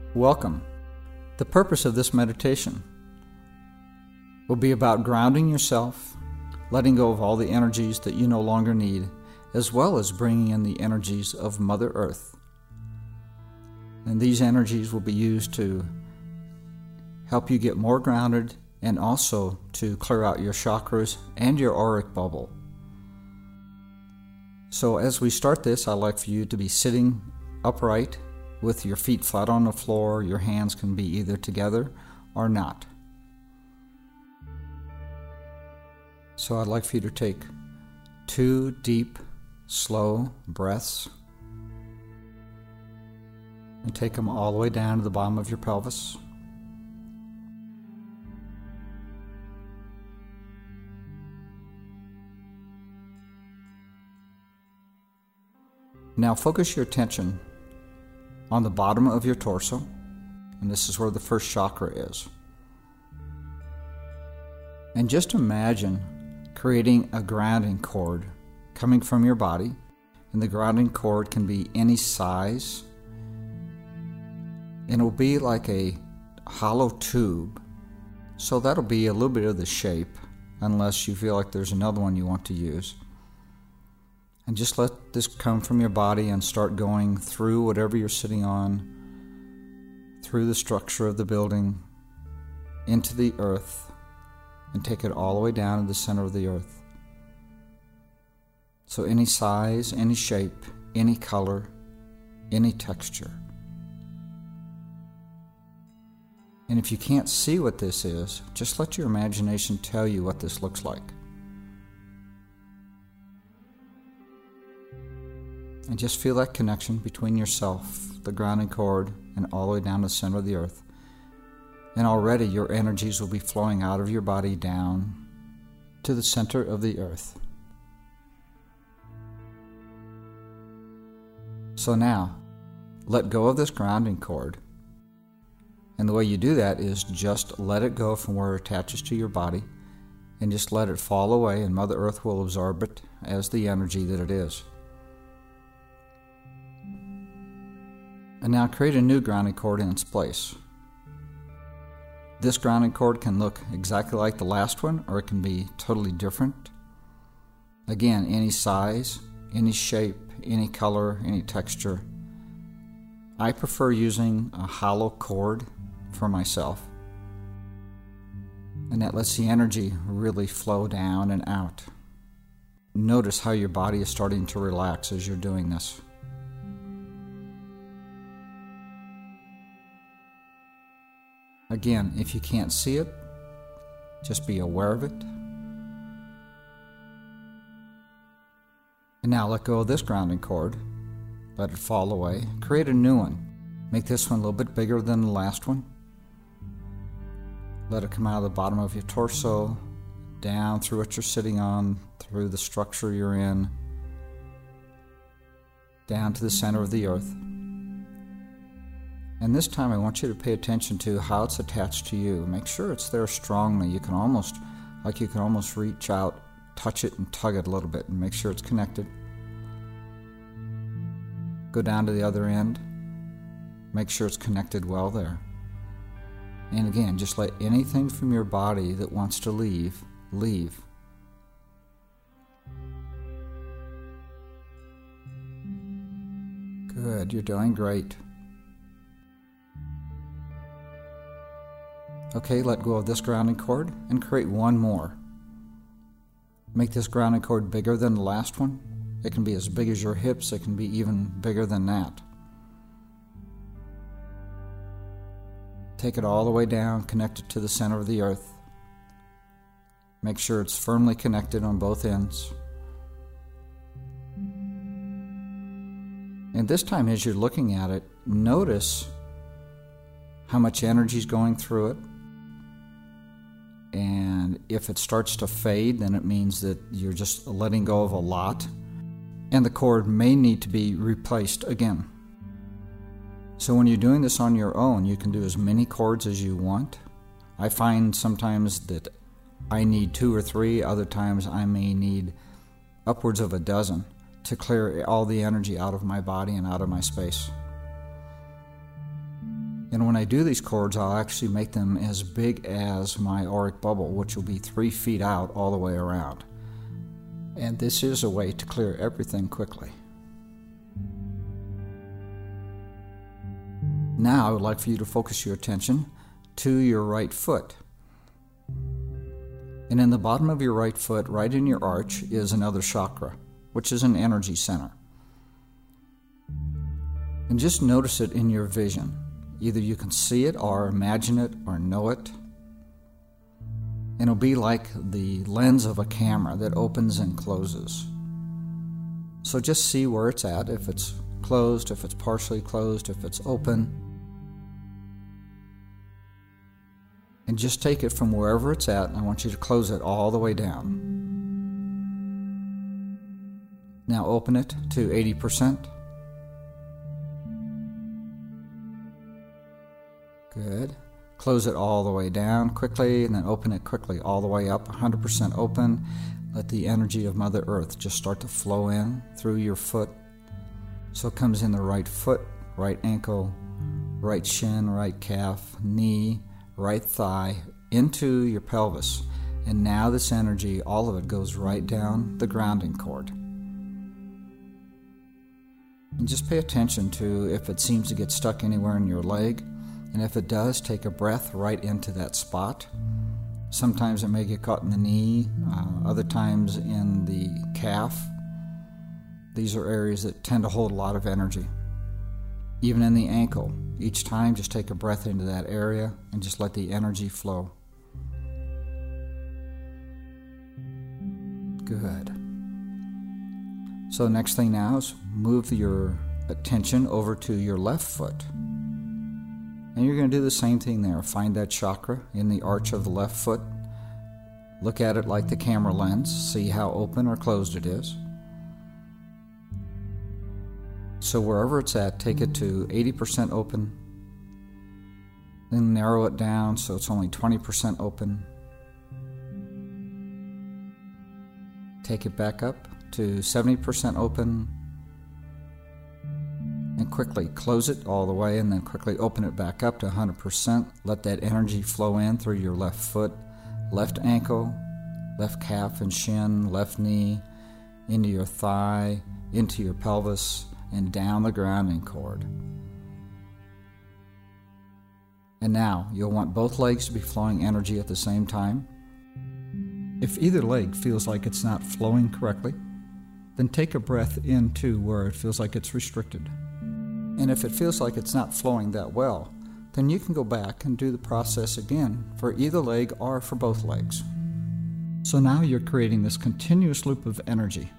Welcome. The purpose of this meditation will be about grounding yourself, letting go of all the energies that you no longer need, as well as bringing in the energies of Mother Earth. And these energies will be used to help you get more grounded and also to clear out your chakras and your auric bubble. So as we start this, I'd like for you to be sitting upright with your feet flat on the floor. Your hands can be either together or not. So I'd like for you to take 2 deep, slow breaths and take them all the way down to the bottom of your pelvis. Now focus your attention on the bottom of your torso, and this is where the first chakra is. And just imagine creating a grounding cord coming from your body, and the grounding cord can be any size, and it will be like a hollow tube, so that'll be a little bit of the shape, unless you feel like there's another one you want to use. And just let this come from your body and start going through whatever you're sitting on, through the structure of the building, into the earth, and take it all the way down to the center of the earth. So any size, any shape, any color, any texture. And if you can't see what this is, just let your imagination tell you what this looks like. And just feel that connection between yourself, the grounding cord, and all the way down to the center of the earth. And already your energies will be flowing out of your body down to the center of the earth. So now, let go of this grounding cord. And the way you do that is just let it go from where it attaches to your body, and just let it fall away, and Mother Earth will absorb it as the energy that it is. And now create a new grounding cord in its place. This grounding cord can look exactly like the last one, or it can be totally different. Again, any size, any shape, any color, any texture. I prefer using a hollow cord for myself. And that lets the energy really flow down and out. Notice how your body is starting to relax as you're doing this. Again, if you can't see it, just be aware of it. And now let go of this grounding cord. Let it fall away. Create a new one. Make this one a little bit bigger than the last one. Let it come out of the bottom of your torso, down through what you're sitting on, through the structure you're in, down to the center of the earth. And this time I want you to pay attention to how it's attached to you. Make sure it's there strongly. You can almost reach out, touch it and tug it a little bit and make sure it's connected. Go down to the other end. Make sure it's connected well there. And again, just let anything from your body that wants to leave, leave. Good, you're doing great. Okay, let go of this grounding cord and create one more. Make this grounding cord bigger than the last one. It can be as big as your hips. It can be even bigger than that. Take it all the way down, connect it to the center of the earth. Make sure it's firmly connected on both ends. And this time as you're looking at it, notice how much energy is going through it. And if it starts to fade, then it means that you're just letting go of a lot, and the cord may need to be replaced again. So when you're doing this on your own, you can do as many cords as you want. I find sometimes that I need 2 or 3, other times I may need upwards of a dozen to clear all the energy out of my body and out of my space. And when I do these cords, I'll actually make them as big as my auric bubble, which will be 3 feet out all the way around. And this is a way to clear everything quickly. Now I would like for you to focus your attention to your right foot. And in the bottom of your right foot, right in your arch, is another chakra, which is an energy center. And just notice it in your vision. Either you can see it or imagine it or know it. And it'll be like the lens of a camera that opens and closes. So just see where it's at, if it's closed, if it's partially closed, if it's open. And just take it from wherever it's at, and I want you to close it all the way down. Now open it to 80%. Good. Close it all the way down quickly, and then open it quickly all the way up, 100% open. Let the energy of Mother Earth just start to flow in through your foot. So it comes in the right foot, right ankle, right shin, right calf, knee, right thigh, into your pelvis. And now this energy, all of it goes right down the grounding cord. And just pay attention to if it seems to get stuck anywhere in your leg. And if it does, take a breath right into that spot. Sometimes it may get caught in the knee, other times in the calf. These are areas that tend to hold a lot of energy. Even in the ankle, each time just take a breath into that area and just let the energy flow. Good. So next thing now is move your attention over to your left foot. And you're going to do the same thing there. Find that chakra in the arch of the left foot. Look at it like the camera lens. See how open or closed it is. So wherever it's at, take it to 80% open. Then narrow it down so it's only 20% open. Take it back up to 70% open. And quickly close it all the way, and then quickly open it back up to 100%. Let that energy flow in through your left foot, left ankle, left calf and shin, left knee, into your thigh, into your pelvis, and down the grounding cord. And now you'll want both legs to be flowing energy at the same time. If either leg feels like it's not flowing correctly, then take a breath into where it feels like it's restricted. And if it feels like it's not flowing that well, then you can go back and do the process again for either leg or for both legs. So now you're creating this continuous loop of energy.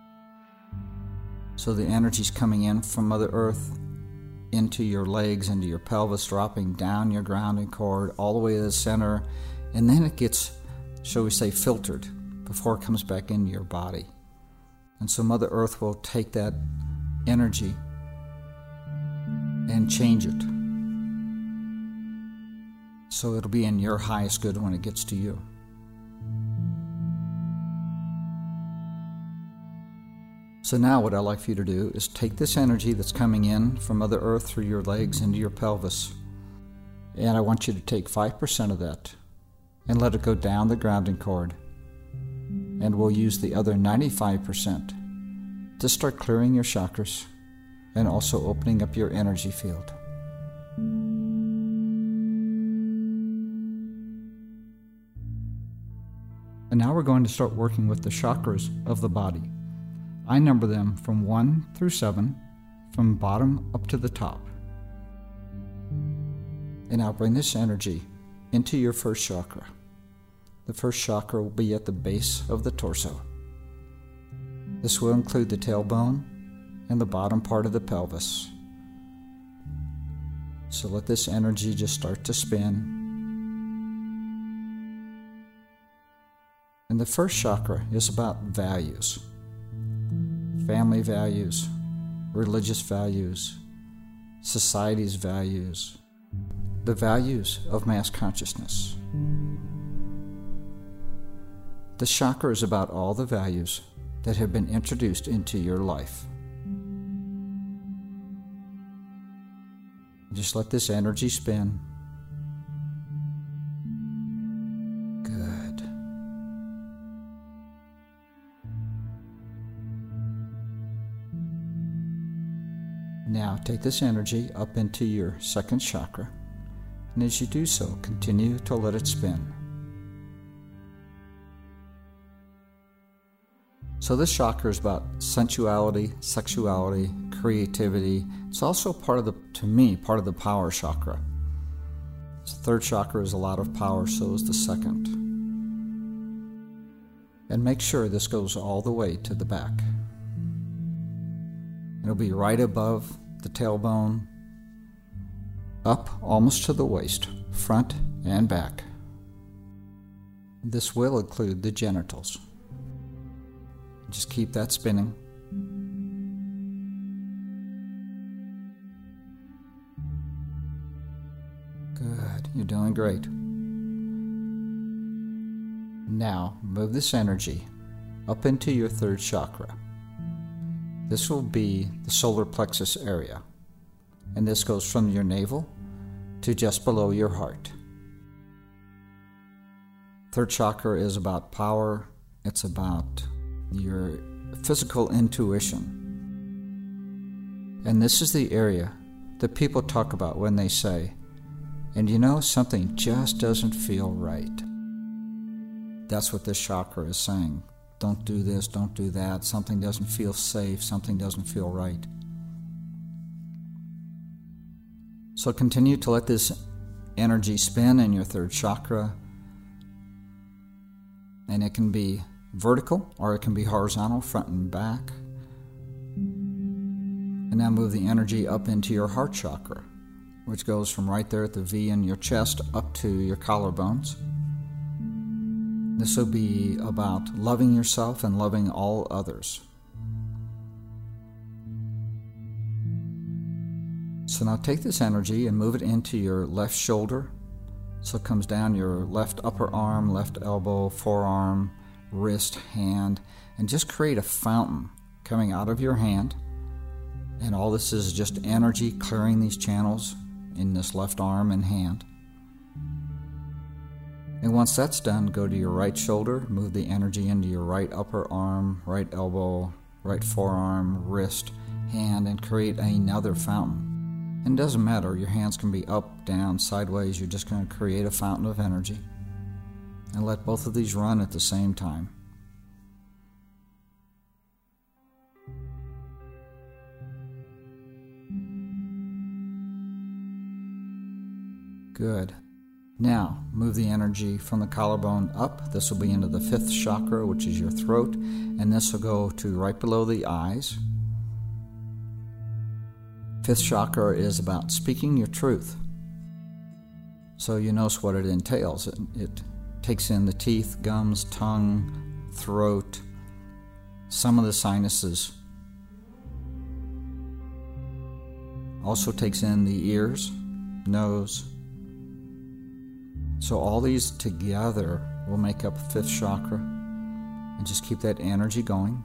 So the energy's coming in from Mother Earth into your legs, into your pelvis, dropping down your grounding cord all the way to the center, and then it gets, shall we say, filtered before it comes back into your body. And so Mother Earth will take that energy and change it. So it'll be in your highest good when it gets to you. So now what I'd like for you to do is take this energy that's coming in from Mother Earth through your legs into your pelvis, and I want you to take 5% of that and let it go down the grounding cord. And we'll use the other 95% to start clearing your chakras and also opening up your energy field. And now we're going to start working with the chakras of the body. I number them from 1 through 7, from bottom up to the top. And I'll bring this energy into your first chakra. The first chakra will be at the base of the torso. This will include the tailbone and the bottom part of the pelvis. So let this energy just start to spin. And the first chakra is about values. Family values, religious values, society's values, the values of mass consciousness. The chakra is about all the values that have been introduced into your life. Just let this energy spin. Good. Now take this energy up into your second chakra, and as you do so, continue to let it spin. So this chakra is about sensuality, sexuality, creativity. It's also part of the power chakra. The third chakra is a lot of power, so is the second. And make sure this goes all the way to the back. It'll be right above the tailbone, up almost to the waist, front and back. This will include the genitals. Just keep that spinning. Good, you're doing great. Now, move this energy up into your third chakra. This will be the solar plexus area, and this goes from your navel to just below your heart. Third chakra is about power. It's about your physical intuition. And this is the area that people talk about when they say, and you know, something just doesn't feel right. That's what this chakra is saying. Don't do this, don't do that. Something doesn't feel safe, something doesn't feel right. So continue to let this energy spin in your third chakra. And it can be vertical or it can be horizontal, front and back. And now move the energy up into your heart chakra, which goes from right there at the V in your chest up to your collarbones. This will be about loving yourself and loving all others. So now take this energy and move it into your left shoulder. So it comes down your left upper arm, left elbow, forearm, wrist, hand, and just create a fountain coming out of your hand. And all this is just energy clearing these channels in this left arm and hand. And once that's done, go to your right shoulder, move the energy into your right upper arm, right elbow, right forearm, wrist, hand, and create another fountain. And it doesn't matter, your hands can be up, down, sideways. You're just going to create a fountain of energy. And let both of these run at the same time. Good. Now, move the energy from the collarbone up. This will be into the fifth chakra, which is your throat, and this will go to right below the eyes. Fifth chakra is about speaking your truth. So you notice what it entails. It takes in the teeth, gums, tongue, throat, some of the sinuses. Also takes in the ears, nose. So all these together will make up fifth chakra. And just keep that energy going.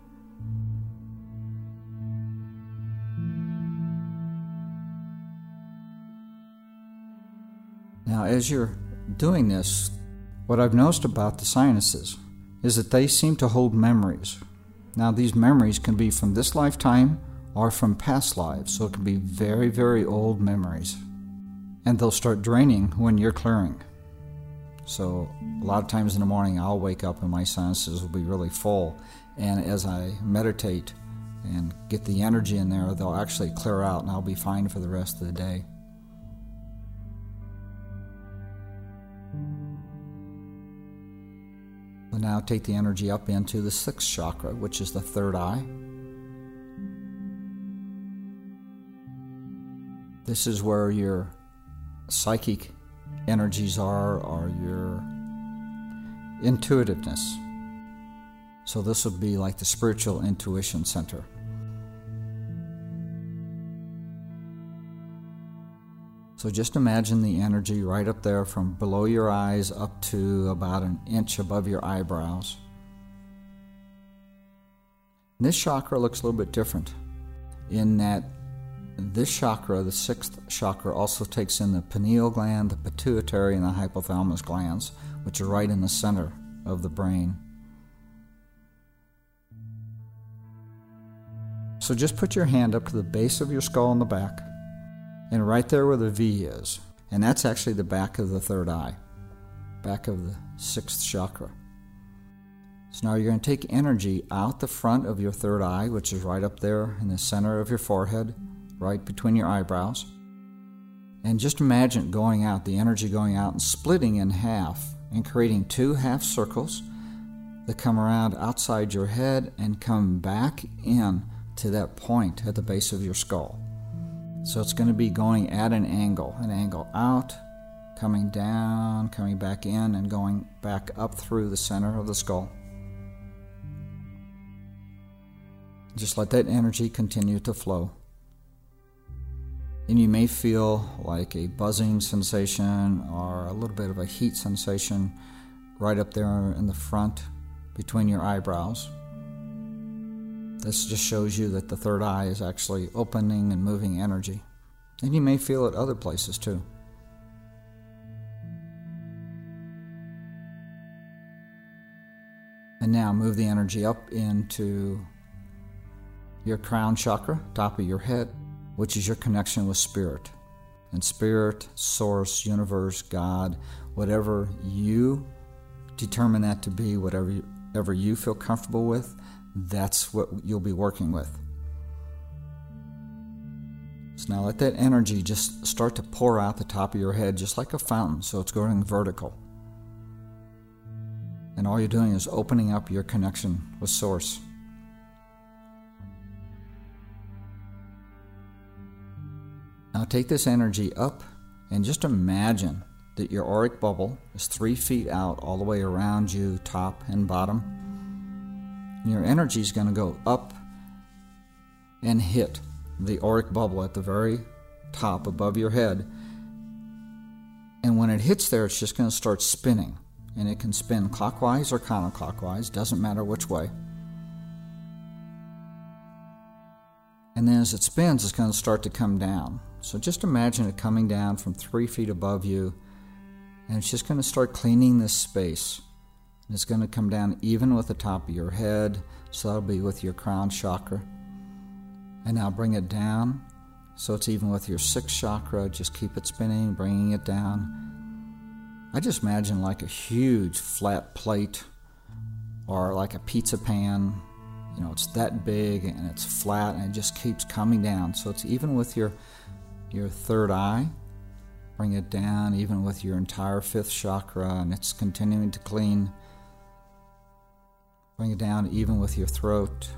Now, as you're doing this, what I've noticed about the sinuses is that they seem to hold memories. Now, these memories can be from this lifetime or from past lives, so it can be very, very old memories. And they'll start draining when you're clearing. So, a lot of times in the morning, I'll wake up and my sinuses will be really full. And as I meditate and get the energy in there, they'll actually clear out and I'll be fine for the rest of the day. But now take the energy up into the sixth chakra, which is the third eye. This is where your psychic energies are, or your intuitiveness. So this would be like the spiritual intuition center. So just imagine the energy right up there from below your eyes up to about an inch above your eyebrows. And this chakra looks a little bit different in that This chakra, the sixth chakra, also takes in the pineal gland, the pituitary, and the hypothalamus glands, which are right in the center of the brain. So just put your hand up to the base of your skull in the back, and right there where the V is, and that's actually the back of the third eye, back of the sixth chakra. So now you're going to take energy out the front of your third eye, which is right up there in the center of your forehead, right between your eyebrows. And just imagine going out, the energy going out and splitting in half and creating two half circles that come around outside your head and come back in to that point at the base of your skull. So it's going to be going at an angle out, coming down, coming back in, and going back up through the center of the skull. Just let that energy continue to flow. And you may feel like a buzzing sensation or a little bit of a heat sensation right up there in the front between your eyebrows. This just shows you that the third eye is actually opening and moving energy. And you may feel it other places too. And now move the energy up into your crown chakra, top of your head, which is your connection with spirit. And spirit, source, universe, God, whatever you determine that to be, whatever you feel comfortable with, that's what you'll be working with. So now let that energy just start to pour out the top of your head just like a fountain, so it's going vertical. And all you're doing is opening up your connection with source. Now take this energy up and just imagine that your auric bubble is 3 feet out all the way around you, top and bottom. And your energy is going to go up and hit the auric bubble at the very top above your head. And when it hits there, it's just going to start spinning. And it can spin clockwise or counterclockwise, doesn't matter which way. And then as it spins, it's going to start to come down. So just imagine it coming down from 3 feet above you, and it's just going to start cleaning this space. And it's going to come down even with the top of your head, so that'll be with your crown chakra. And now bring it down, so it's even with your sixth chakra. Just keep it spinning, bringing it down. I just imagine like a huge flat plate or like a pizza pan. You know, it's that big and it's flat and it just keeps coming down. So it's even with your third eye. Bring it down even with your entire fifth chakra, and it's continuing to clean. Bring it down even with your throat,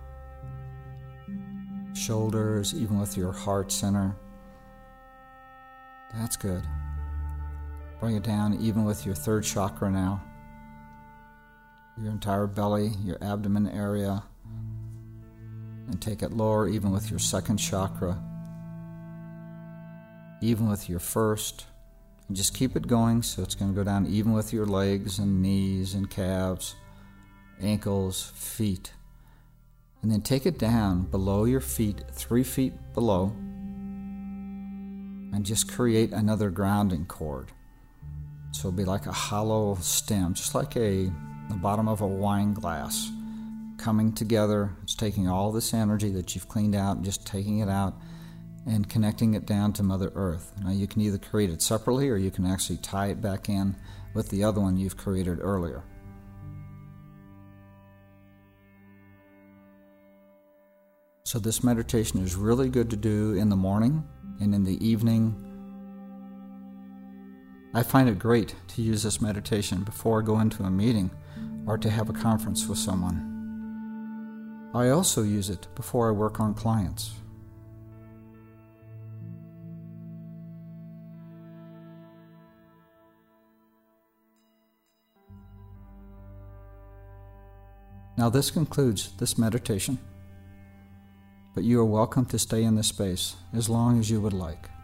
shoulders, even with your heart center. That's good. Bring it down even with your third chakra now. Your entire belly, your abdomen area. And take it lower even with your second chakra. Even with your first. And just keep it going, so it's going to go down even with your legs and knees and calves, ankles, feet. And then take it down below your feet, 3 feet below, and just create another grounding cord. So it'll be like a hollow stem, just like the bottom of a wine glass coming together. It's taking all this energy that you've cleaned out and just taking it out and connecting it down to Mother Earth. Now you can either create it separately or you can actually tie it back in with the other one you've created earlier. So this meditation is really good to do in the morning and in the evening. I find it great to use this meditation before I go into a meeting or to have a conference with someone. I also use it before I work on clients. Now this concludes this meditation, but you are welcome to stay in this space as long as you would like.